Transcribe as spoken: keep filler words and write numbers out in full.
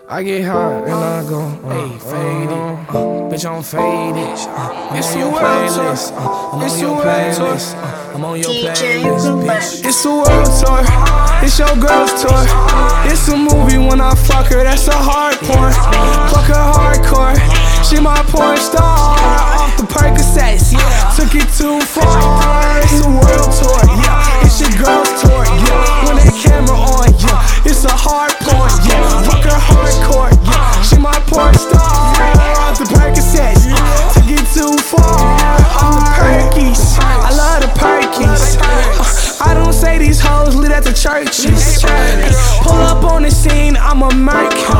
I get hot and I go, hey, faded, uh, bitch, I'm faded. Uh, I'm on your playlist. Uh, I'm on your playlist. Uh, I'm on your playlist, bitch. It's a world tour. It's your girl's tour. It's a movie when I fuck her. That's a hard porn. Fuck her hardcore. She my porn star. Off the Percocets. Took it too far. It's a world tour. Yeah. It's your girl's tour. Yeah. When that camera on. Yeah. It's a hard porn. Yeah. Fuck her hardcore. Yeah. She my porn star. Off the Percocets. Took it too far. Off the Perkies. I love the Perkies. I don't say these hoes live at the churches. Pull up on the scene, I'm a merc.